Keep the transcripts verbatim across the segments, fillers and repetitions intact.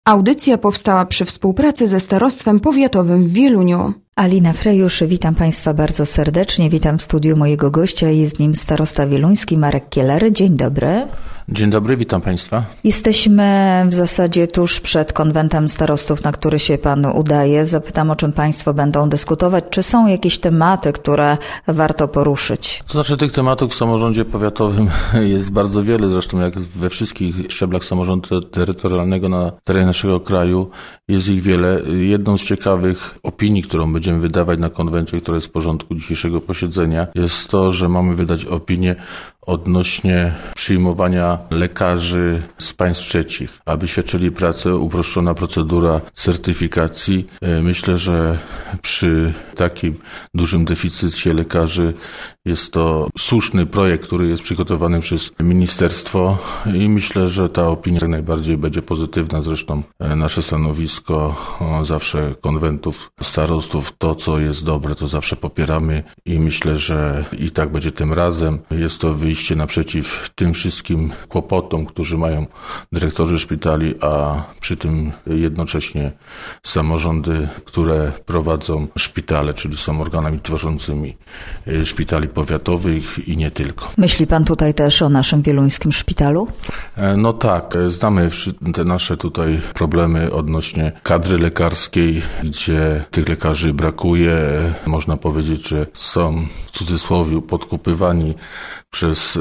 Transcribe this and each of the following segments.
Audycja powstała przy współpracy ze Starostwem Powiatowym w Wieluniu. Alina Frejusz, witam Państwa bardzo serdecznie. Witam w studiu mojego gościa, jest nim starosta wieluński Marek Kieler. Dzień dobry. Dzień dobry, witam Państwa. Jesteśmy w zasadzie tuż przed konwentem starostów, na który się Pan udaje. Zapytam, o czym Państwo będą dyskutować. Czy są jakieś tematy, które warto poruszyć? To znaczy tych tematów w samorządzie powiatowym jest bardzo wiele, zresztą jak we wszystkich szczeblach samorządu terytorialnego na terenie naszego kraju jest ich wiele. Jedną z ciekawych opinii, którą będziemy wydawać na konwencie, która jest w porządku dzisiejszego posiedzenia, jest to, że mamy wydać opinię odnośnie przyjmowania lekarzy z państw trzecich, aby świadczyli pracę, uproszczona procedura certyfikacji. Myślę, że przy takim dużym deficycie lekarzy jest to słuszny projekt, który jest przygotowany przez ministerstwo i myślę, że ta opinia jak najbardziej będzie pozytywna. Zresztą nasze stanowisko zawsze konwentów starostów, to co jest dobre, to zawsze popieramy i myślę, że i tak będzie tym razem. Jest to wyjście naprzeciw tym wszystkim kłopotom, którzy mają dyrektorzy szpitali, a przy tym jednocześnie samorządy, które prowadzą szpitale, czyli są organami tworzącymi szpitali powiatowych i nie tylko. Myśli Pan tutaj też o naszym wieluńskim szpitalu? No tak, znamy te nasze tutaj problemy odnośnie kadry lekarskiej, gdzie tych lekarzy brakuje. Można powiedzieć, że są w cudzysłowie podkupywani przez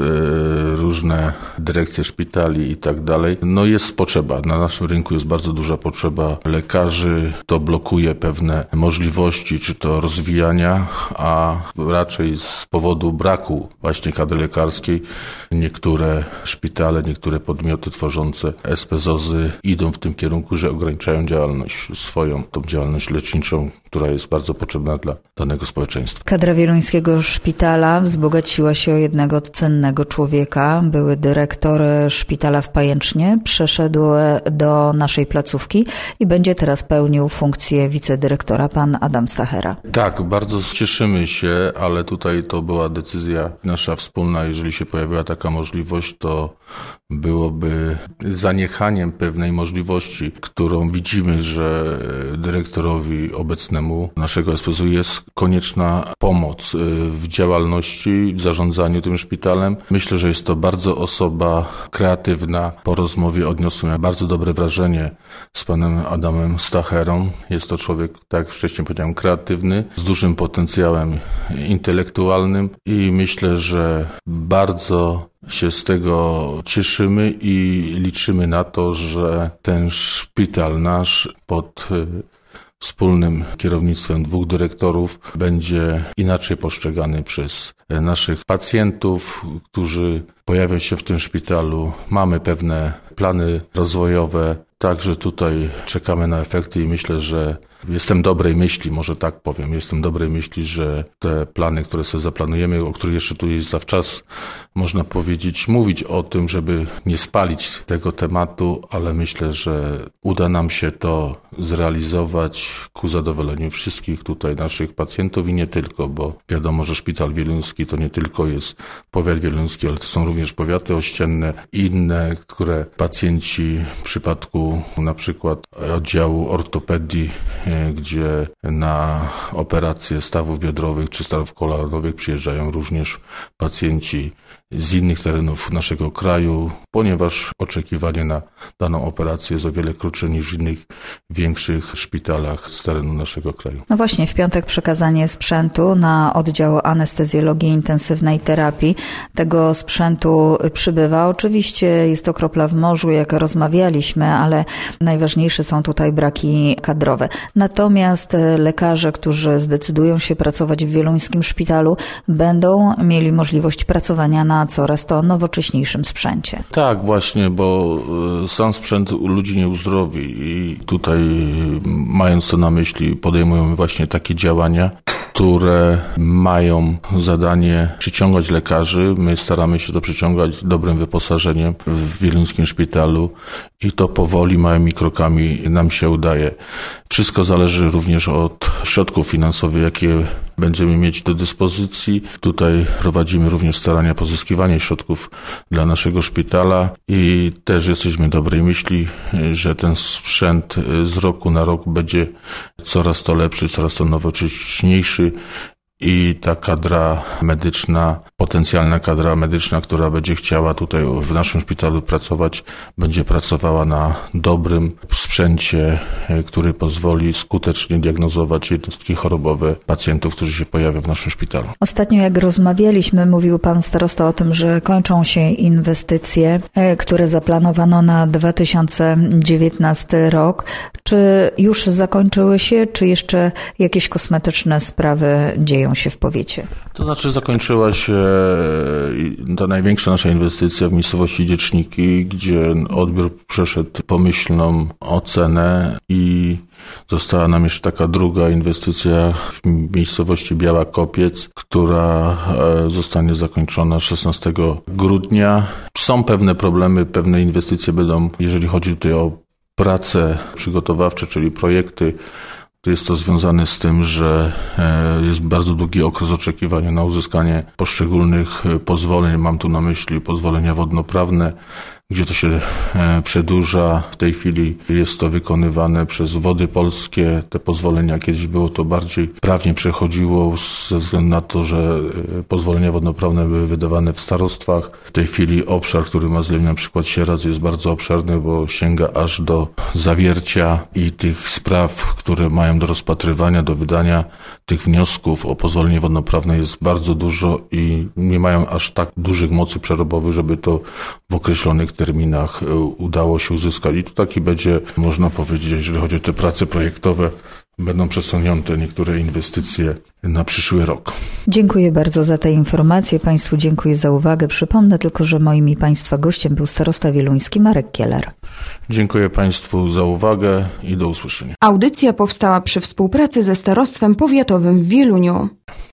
różne dyrekcje szpitali i tak dalej. No jest potrzeba. Na naszym rynku jest bardzo duża potrzeba lekarzy. To blokuje pewne możliwości, czy to rozwijania, a raczej z powodu braku właśnie kadry lekarskiej niektóre szpitale, niektóre podmioty tworzące S P Z O Z-y idą w tym kierunku, że ograniczają działalność swoją, tą działalność leczniczą, która jest bardzo potrzebna dla danego społeczeństwa. Kadra wieluńskiego szpitala wzbogaciła się o jednego cennego człowieka. Były dyrektor szpitala w Pajęcznie, przeszedł do naszej placówki i będzie teraz pełnił funkcję wicedyrektora, pan Adam Stachera. Tak, bardzo cieszymy się, ale tutaj to była decyzja nasza wspólna. Jeżeli się pojawiła taka możliwość, to byłoby zaniechaniem pewnej możliwości, którą widzimy, że dyrektorowi obecnemu naszego S P Z U jest konieczna pomoc w działalności, w zarządzaniu tym szpitalem. Myślę, że jest to bardzo osoba kreatywna. Po rozmowie odniosłem bardzo dobre wrażenie z panem Adamem Stacherą. Jest to człowiek, tak jak wcześniej powiedziałem, kreatywny, z dużym potencjałem intelektualnym i myślę, że bardzo się z tego cieszymy i liczymy na to, że ten szpital nasz pod wspólnym kierownictwem dwóch dyrektorów będzie inaczej postrzegany przez naszych pacjentów, którzy pojawią się w tym szpitalu. Mamy pewne plany rozwojowe, także tutaj czekamy na efekty i myślę, że jestem dobrej myśli, może tak powiem, jestem dobrej myśli, że te plany, które sobie zaplanujemy, o których jeszcze tu jest zawczas, można powiedzieć, mówić o tym, żeby nie spalić tego tematu, ale myślę, że uda nam się to zrealizować ku zadowoleniu wszystkich tutaj naszych pacjentów i nie tylko, bo wiadomo, że szpital wieluński to nie tylko jest powiat wieluński, ale to są również powiaty ościenne i inne, które pacjenci w przypadku na przykład oddziału ortopedii, gdzie na operacje stawów biodrowych czy stawów kolanowych przyjeżdżają również pacjenci z innych terenów naszego kraju, ponieważ oczekiwanie na daną operację jest o wiele krótsze niż w innych większych szpitalach z terenu naszego kraju. No właśnie, w piątek przekazanie sprzętu na oddział anestezjologii i intensywnej terapii. Tego sprzętu przybywa. Oczywiście jest to kropla w morzu, jak rozmawialiśmy, ale najważniejsze są tutaj braki kadrowe. Natomiast lekarze, którzy zdecydują się pracować w wieluńskim szpitalu, będą mieli możliwość pracowania na coraz to nowocześniejszym sprzęcie. Tak, właśnie, bo sam sprzęt ludzi nie uzdrowi i tutaj, mając to na myśli, podejmujemy właśnie takie działania, które mają zadanie przyciągać lekarzy. My staramy się to przyciągać dobrym wyposażeniem w wieluńskim szpitalu i to powoli, małymi krokami nam się udaje. Wszystko zależy również od środków finansowych, jakie będziemy mieć do dyspozycji. Tutaj prowadzimy również starania pozyskiwania środków dla naszego szpitala i też jesteśmy dobrej myśli, że ten sprzęt z roku na rok będzie coraz to lepszy, coraz to nowocześniejszy. I ta kadra medyczna, potencjalna kadra medyczna, która będzie chciała tutaj w naszym szpitalu pracować, będzie pracowała na dobrym sprzęcie, który pozwoli skutecznie diagnozować jednostki chorobowe pacjentów, którzy się pojawią w naszym szpitalu. Ostatnio jak rozmawialiśmy, mówił pan starosta o tym, że kończą się inwestycje, które zaplanowano na dwa tysiące dziewiętnasty rok. Czy już zakończyły się, czy jeszcze jakieś kosmetyczne sprawy dzieją się w powiecie? To znaczy zakończyła się ta największa nasza inwestycja w miejscowości Dzieczniki, gdzie odbiór przeszedł pomyślną ocenę i została nam jeszcze taka druga inwestycja w miejscowości Biała Kopiec, która zostanie zakończona szesnastego grudnia. Są pewne problemy, pewne inwestycje będą, jeżeli chodzi tutaj o prace przygotowawcze, czyli projekty. To jest to związane z tym, że jest bardzo długi okres oczekiwania na uzyskanie poszczególnych pozwoleń. Mam tu na myśli pozwolenia wodnoprawne, gdzie to się przedłuża. W tej chwili jest to wykonywane przez Wody Polskie. Te pozwolenia kiedyś było to bardziej prawnie przechodziło ze względu na to, że pozwolenia wodnoprawne były wydawane w starostwach. W tej chwili obszar, który ma zlew na przykład Sieradz, jest bardzo obszerny, bo sięga aż do Zawiercia i tych spraw, które mają do rozpatrywania, do wydania tych wniosków o pozwolenie wodnoprawne jest bardzo dużo i nie mają aż tak dużych mocy przerobowych, żeby to w określonych terminach udało się uzyskać. I tu taki będzie, można powiedzieć, jeżeli chodzi o te prace projektowe, będą przesunięte niektóre inwestycje na przyszły rok. Dziękuję bardzo za te informacje. Państwu dziękuję za uwagę. Przypomnę tylko, że moim i Państwa gościem był starosta wieluński Marek Kielar. Dziękuję Państwu za uwagę i do usłyszenia. Audycja powstała przy współpracy ze Starostwem Powiatowym w Wieluniu.